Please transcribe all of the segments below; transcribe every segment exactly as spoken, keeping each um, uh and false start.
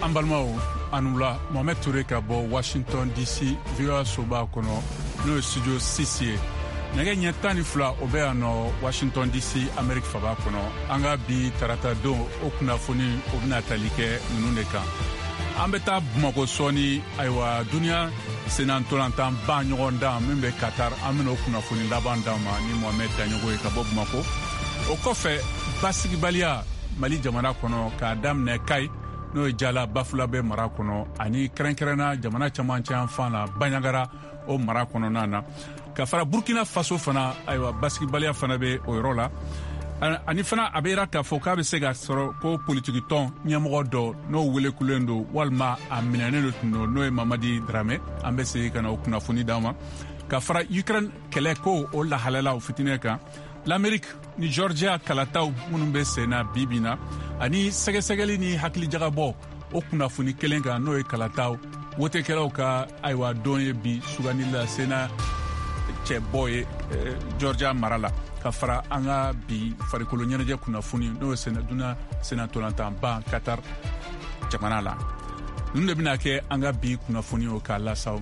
Ambalmao Anoula Mohamed Touré ka bɔ Washington D C V O A soba kɔnɔ n'o ye studio six ye nɛgɛ ɲɛ tan ni fila o bɛ yan nɔ Washington D C Amérique faba kɔnɔ an ka bi tarata don o kunnafoni o bɛna tali kɛ ninnu de kan an bɛ taa Bamakɔ sɔɔni ayiwa duniya senna ntolantan ba ɲɔgɔn dan min bɛ Qatar an bɛna o kunnafoni laban d'an ma ni Mohamed Daɲogo ye ka bɔ Bamakɔ o kɔfɛ basigibaliya Mali jamana kɔnɔ k'a daminɛ Kayi n'o ye Jala Bafulabe mara kɔnɔ ani kɛrɛnkɛrɛnna jamana camancɛ yan fan na Banɲagara o mara kɔnɔna na ka fara Burkina Faso fana ayiwa basigibaliya fana bɛ o yɔrɔ la ani fana a bɛ yira k'a fɔ k'a bɛ se ka sɔrɔ ko politiki tɔn ɲɛmɔgɔ dɔ n'o welekulen don walima a minɛnen de tun don n'o ye Mamadi Dramé an bɛ segin ka na o kunnafoni d'an ma ka fara Ukraine kɛlɛ ko o lahalala o fitinɛ kan l'Amérique ni Georgia kalataw minnu bɛ sen na bi bi na ani sɛgɛsɛgɛli ni hakilijagabɔ o kunnafoni kelen kan n'o ye kalataw wotekɛlaw ka ayiwa don ye bi sugandi la sena cɛbɔ ye Georgia mara la ka fara an ka bi farikolo ɲɛnajɛ kunnafoni n'o ye sena duna sena ntolantan ba Qatar jamana la ninnu de bɛna kɛ an ka bi kunnafoni o k'a lasaw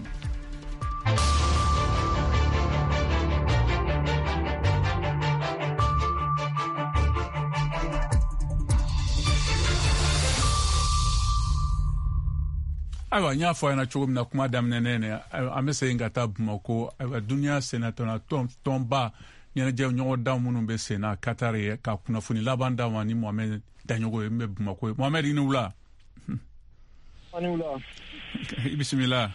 ayiwa n y'a fɔ a ɲɛna cogo min na kuma daminɛ ne an bɛ segin ka taa Bamakɔ ayiwa duniya senatɔna tɔnba ɲɛnajɛ ɲɔgɔn dan minnu bɛ sen na Qatar ye ka kunnafoni laban d'a ma ni Mohamed Daɲogo ye min bɛ Bamakɔ ye Mohamed i ni wula i ni wula i bisimila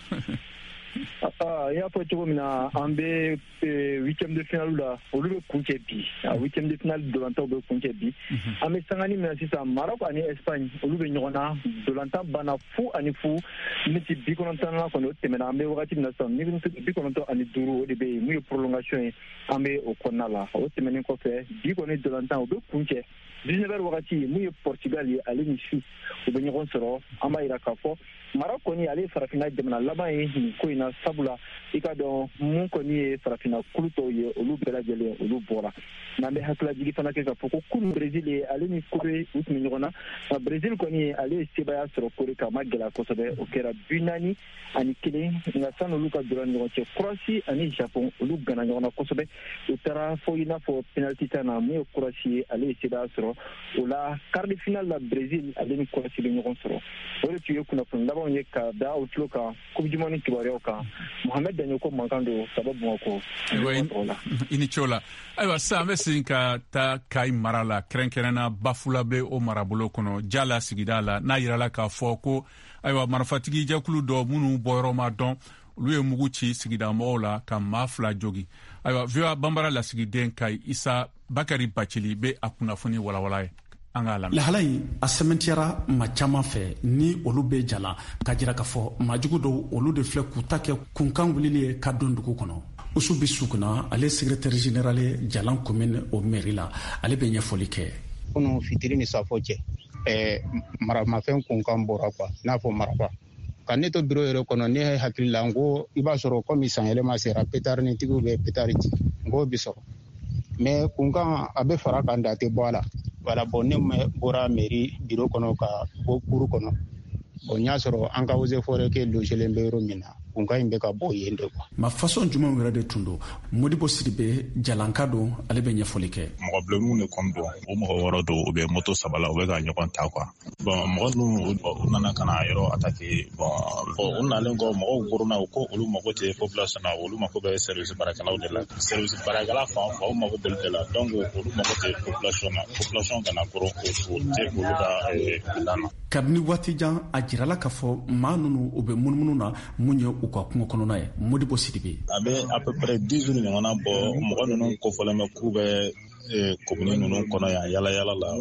i y'a fɔ cogo min na an bɛ huitième de finale la olu bɛ kun cɛ bi huitième de finale dolantanw bɛ kun cɛ bi an bɛ sangani min na sisan Maroc ani Espagne olu bɛ ɲɔgɔn na dolantan banna fu ani fu miniti bi kɔnɔntɔnnan kɔni o tɛmɛna an bɛ wagati min na sisan miniti bi kɔnɔntɔn ani duuru o de bɛ yen mun ye prolongation ye an bɛ o kɔnɔna la o tɛmɛnen kɔfɛ bi kɔni dolantan o bɛ kun cɛ dix-neuf heures wagati mun ye Portugal ye ale ni Suisse u bɛ ɲɔgɔn sɔrɔ an b'a yira k'a fɔ Maroc kɔni ale ye farafinna jamana laban ye nin ko in na sabula i ka dɔn mun kɔni ye farafinna kulu tɔw ye olu bɛɛ lajɛlen olu bɔra n'an bɛ hakilajigi fana kɛ k'a fɔ ko kulu Brésil ye ale ni Kore u tun bɛ ɲɔgɔn na nka Brésil kɔni ale ye sebaya sɔrɔ Kore kan a ma gɛlɛya kosɛbɛ o kɛra bi naani ani kelen nka sanni olu ka donna ɲɔgɔn cɛ Croatie ani Japon olu gana ɲɔgɔn na kosɛbɛ u taara fɔ i n'a fɔ penalty tan na mun ye Croatie ye ale ye sebaya sɔrɔ o la quart de finale la Brésil ale ni Croatie bɛ ɲɔgɔn sɔrɔ o de tun ye kunnafoni labanw ye ka da o tulo kan coupe du monde kibaruyaw kan Mohamed Daɲogo mankan don saba Bamakɔ i ni ce la ayiwa sisan an bɛ segin ka taa Kayi mara la kɛrɛnkɛrɛnna Bafulabe o marabolo kɔnɔ Jala sigida la n'a yirala k'a fɔ ko ayiwa marifatigi jɛkulu dɔ minnu bɔyɔrɔ ma dɔn olu ye mugu ci sigida mɔgɔw la ka maa fila jogi ayiwa V O A banbara lasigiden Kayi Isa Bakari Bacili bɛ a kunnafoni walawala ye lahala in a sɛmɛntiyara ma caman fɛ ni olu bɛ jala ka jira k'a fɔ maajugu dɔw olu de filɛ k'u ta kɛ kunkan wulili ye ka don dugu kɔnɔ Usu Bisukuna ale secrétaire général Jalan commune o mairie la ale bɛ ɲɛfɔli kɛ kunu fitiri ni safo cɛ ɛɛ maramafɛn kunkan bɔra quoi n'a fɔ maraba ka ne to bureau yɛrɛ kɔnɔ ne hakili la n ko i b'a sɔrɔ komi san yɛlɛma sera pétard ni tigiw bɛ pétard ci n ko bi sɔrɔ mais kunkan a bɛ fara kan da tɛ bɔ a la voilà bon ne bɔra mairie bureau kɔnɔ ka bɔ cour kɔnɔ bon n y'a sɔrɔ an ka eaux et forêts kɛ logelen bɛ yɔrɔ min na kunkan in bɛ ka bɔ yen de quoi. ma façon jumɛn wɛrɛ de tun don Modibo Sidibe Jalanka don ale bɛ ɲɛfɔli kɛ mɔgɔ bilenninw de kɔni don o mɔgɔ wɔɔrɔ don u bɛ moto saba la u bɛ ka ɲɔgɔn ta quoi bon mɔgɔ ninnu u nana ka na yɔrɔ attaquer bon u nalen kɔ mɔgɔw koronna u ko olu mago tɛ population na olu mago bɛ service baarakɛlaw de la service baarakɛla fan o fan u mago bɛ de la donc olu mago tɛ population na population kana koron o tɛ olu ka plan na. kabini waati jan a jirala k'a fɔ maa ninnu u bɛ munumunu na mun ye u ka kungo kɔnɔna ye Modibo Sidibe a bɛ à peu près dix jours ɲɔgɔnna bɔ mɔgɔ ninnu kofɔlen bɛ k'u bɛ commune ninnu kɔnɔ yan yala yala la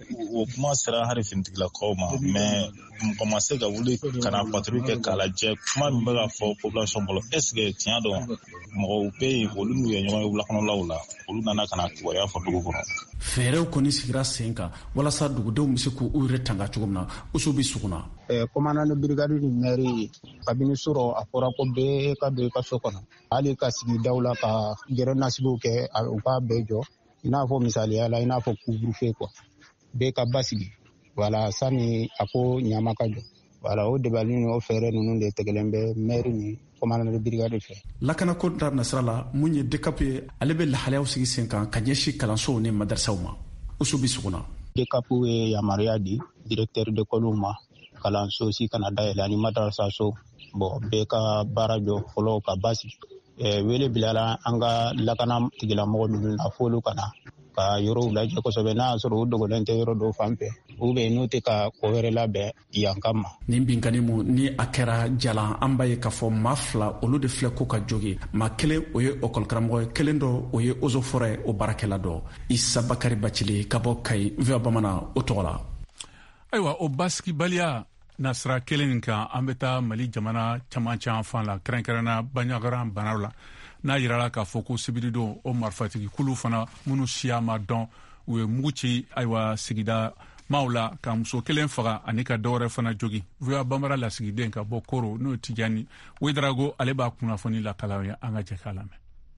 o kuma sera hali finitigilakaw ma mais mɔgɔ ma se ka wuli ka na patrouille kɛ k'a lajɛ kuma min bɛ ka fɔ population bolo est ce que tiɲɛ dɔn mɔgɔw bɛ yen olu n'u ye ɲɔgɔn ye wulakɔnɔlaw la olu nana ka na kibaruya fɔ dugu kɔnɔ. fɛɛrɛw kɔni sigira sen kan walasa dugudenw bɛ se k'u yɛrɛ tanga cogo min na Usu Bisukuna. commandant de brigade ni mairie kabini sɔrɔ a fɔra ko bɛɛ ka don i ka so kɔnɔ hali ka sigidaw la ka gɛrɛ nasigiw kɛ u k'a bɛɛ jɔ i n'a fɔ misaliya la i n'a fɔ couvre-feu quoi bɛɛ ka basigi voilà sani a ko ɲama ka jɔ voilà o debali ni o fɛɛrɛ ninnu de tɛgɛlen bɛ maire ni commandant de brigade fɛ. Lakana ko da nasira la mun ye DCAP ye ale bɛ lahalayaw sigi sen kan ka ɲɛsin kalansow ni madrasaw ma. Usubi Suguna. DCAP ye yamaruya di directeur d'école ma kalanso si kana dayɛlɛ ani madrasa so bon bɛɛ ka baara jɔ fɔlɔ ka basi wele bilala an ka lakana tigilamɔgɔ ninnu na fɔlu kana ka yɔrɔw lajɛ kosɛbɛ n'a y'a sɔrɔ u dogolen tɛ yɔrɔ dɔw fan fɛ u bɛ n'u tɛ ka ko wɛrɛ labɛn yan kama. Nin binkani mu ni a kɛra jalan an b'a ye k'a fɔ maa fila olu de filɛ ko ka jogi maa kelen o ye ɔkɔlikaramɔgɔ ye kelen dɔ o ye ozo fɔrɛ o baarakɛla dɔ Isa Bakari Bacili ka bɔ Kayi V O A Bamanan o tɔgɔ la. Ayiwa o basigibaliya nasira kelen nin kan an bɛ taa Mali jamana caman caman fan la kɛrɛnkɛrɛnna Banɲagara banaw la n'a yirala k'a fɔ ko sibiridon o marifatigi kulu fana minnu siya ma dɔn u ye mugu ci ayiwa sigida maaw la ka muso kelen faga ani ka dɔwɛrɛ fana jogi V O A Bambara lasigiden ka bɔ Koro n'o Tijani Wedarago ale b'a kunnafoni lakalaw ye an ka jɛ k'a lamɛn.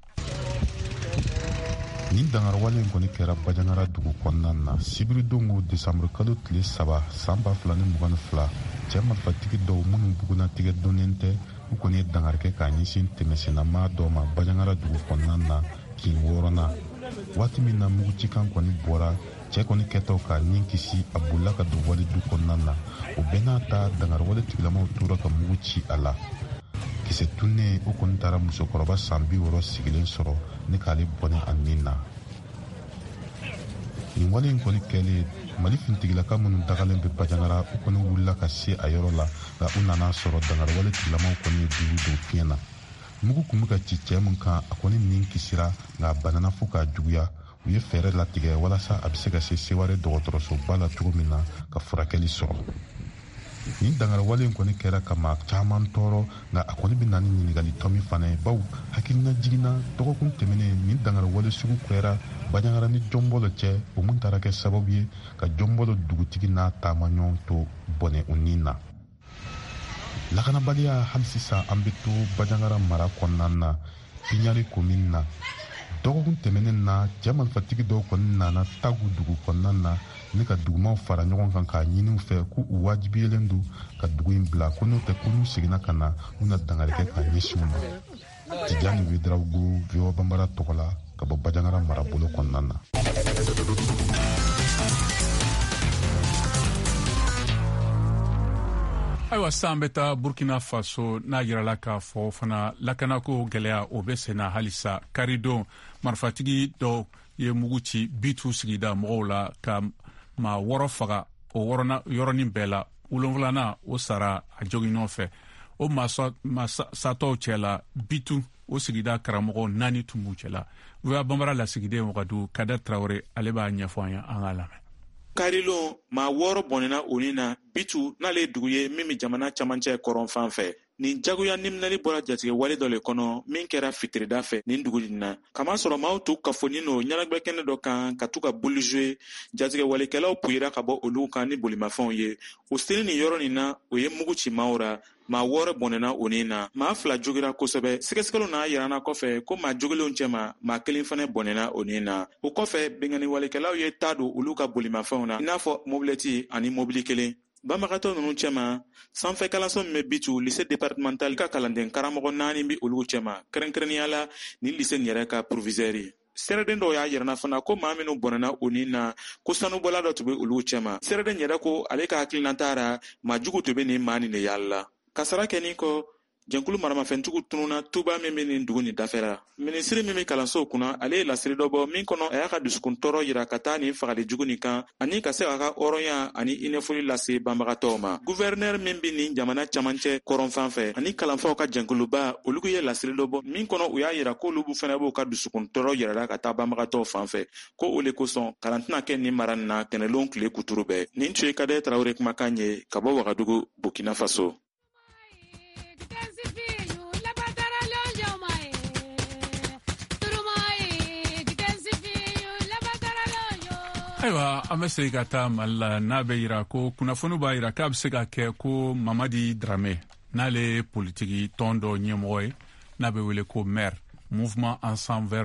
Nin dangarwale in kɔni kɛra Banɲagara dugu kɔnɔna na sibiridon o desanburu kalo tile saba san ba fila ni mugan ni fila cɛ marifatigi dɔw minnu bugunatigɛ dɔnnen tɛ u kɔni ye dangarikɛ k'a ɲɛsin tɛmɛsennama dɔ ma Banɲagara dugu kɔnɔna na kin wɔɔrɔnan waati min na mugucikan kɔni bɔra cɛ kɔni kɛtɔ k'a nin kisi a bolila ka don wale du kɔnɔna na o bɛɛ n'a ta dangarwale tigilamaw tora ka mugu ci a la kisɛ tunnen o kɔni taara musokɔrɔba san bi wɔɔrɔ sigilen sɔrɔ ni k'ale bɔnɛ a nin na. Nin wale in kɔni kɛlen Mali fintigilaka minnu dagalen bɛ Banɲagara u kɔni wulila ka se a yɔrɔ la nka u nana sɔrɔ dangarwale tigilamaw kɔni ye dugu don fiɲɛ na. Mugu kun bɛ ka ci cɛ min kan a kɔni nin kisira nka a banana fo k'a juguya u ye fɛɛrɛ latigɛ walasa a bɛ se ka se Seware dɔgɔtɔrɔsoba la cogo min na ka furakɛli sɔrɔ. Nin dangarwale in kɔni kɛra ka maa caman tɔɔrɔ nka a kɔni bɛ na ni ɲininkali tɔmi fana ye bawo hakilina jiginna dɔgɔkun tɛmɛnen nin dangarwale sugu kɛra Banɲagara ni Jɔnbɔlɔ cɛ o mun taara kɛ sababu ye ka Jɔnbɔlɔ dugutigi n'a taamaɲɔgɔn to bɔnɛ u nin na. Lakanabaliya hali sisan an bɛ to Banɲagara mara kɔnɔna na Piɲari commune na dɔgɔkun tɛmɛnen na cɛ marifatigi dɔw kɔni nana Tagu dugu kɔnɔna na ni ka dugumaw fara ɲɔgɔn kan k'a ɲini u fɛ k'u wajibiyelen don ka dugu in bila ko n'o tɛ ko n'u seginna ka na u na dangarikɛ k'a ɲɛsin u ma. Tijani Wedarago V O A Bambara tɔgɔ la ka bɔ Banɲagara marabolo kɔnɔna na. Ayiwa san bɛ taa Burkina Faso n'a yirala k'a fɔ fana lakanako gɛlɛya o bɛ senna halisa karidon marifatigi dɔw ye mugu ci Bitu sigida mɔgɔw la ka maa wɔɔrɔ faga o yɔrɔnin bɛɛ la wolonfilanan o sara a jogi ɲɔgɔn fɛ o maa satɔw cɛ la Bitu o sigida karamɔgɔ naani tun b'u cɛ la V O A Bambara lasigiden Wagadu Kada Traore ale b'a ɲɛfɔ an ye an k'a lamɛn. Karilon maa wɔɔrɔ bɔnɛna o ni na Bitu n'ale ye dugu ye min bɛ jamana camancɛ kɔrɔn fan fɛ. Nin jagoya niminali bɔra jatigɛ wale dɔ le kɔnɔ min kɛra fitirida fɛ nin dugu nin na. Kamasɔrɔ maaw t'u kafoni n'o ɲɛnagbɛkɛnɛ dɔ kan ka t'u ka boli jouer jatigɛ walekɛlaw puyira ka bɔ olu kan ni bolimafɛnw ye. O seli nin yɔrɔ nin na o ye mugu ci maaw ra. Maa wɔɔrɔ bɔnɛna o ni na. Maa fila jogira kosɛbɛ. Sɛgɛsɛgɛliw n'a yirana kɔfɛ ko maa jogilenw cɛma maa kelen fana bɔnɛna o ni na. O kɔfɛ bengani walekɛlaw ye taa don olu ka bolimafɛnw na i n'a fɔ mobilɛti ani mobili kelen. Banbagatɔ ninnu cɛma sanfɛ kalanso min bɛ Bitu lycée départemental ka kalanden karamɔgɔ naani bɛ olu cɛma kɛrɛnkɛrɛnnenya la ni lycée nin yɛrɛ ka proviseur ye. Sɛrɛden dɔw y'a yirana fana ko maa minnu bɔnɛna o ni na ko sanubɔla dɔ tun bɛ olu cɛma. Sɛrɛden yɛrɛ ko ale ka hakilinata ra maa jugu tun bɛ nin maa nin de yala la. Kasara kɛnin kɔ jɛnkulu maramafɛntigiw tununa tuba min bɛ nin dugu nin dafɛra. Minisiri min bɛ kalansow kunna ale ye lasiri dɔ bɔ min kɔnɔ a y'a ka dusukun tɔɔrɔ yira ka taa nin fagali jugu nin kan ani ka se k'a ka hɔrɔnya ani i ɲɛfɔli lase banbagatɔw ma. Gouverneur min bɛ nin jamana camancɛ kɔrɔn fan fɛ ani kalanfaw ka jɛnkuluba olu ye lasiri dɔ bɔ min kɔnɔ u y'a yira k'olu fana b'u ka dusukun tɔɔrɔ yirala ka taa banbagatɔw fan fɛ ko o le kosɔn kalan tɛna kɛ nin mara nin na tɛnɛlon tile kuturu bɛɛ. Nin tun ye Kadɛ Traore kumakan ye ka bɔ Wagadugu Burkina Faso. Ayiwa an bɛ segin ka taa Mali la n'a bɛ yira ko kunnafoni b'a yira k'a bɛ se ka kɛ ko Mamadi Dramé n'ale ye politiki tɔn dɔ ɲɛmɔgɔ ye n'a bɛ wele ko maire mouvement ensemble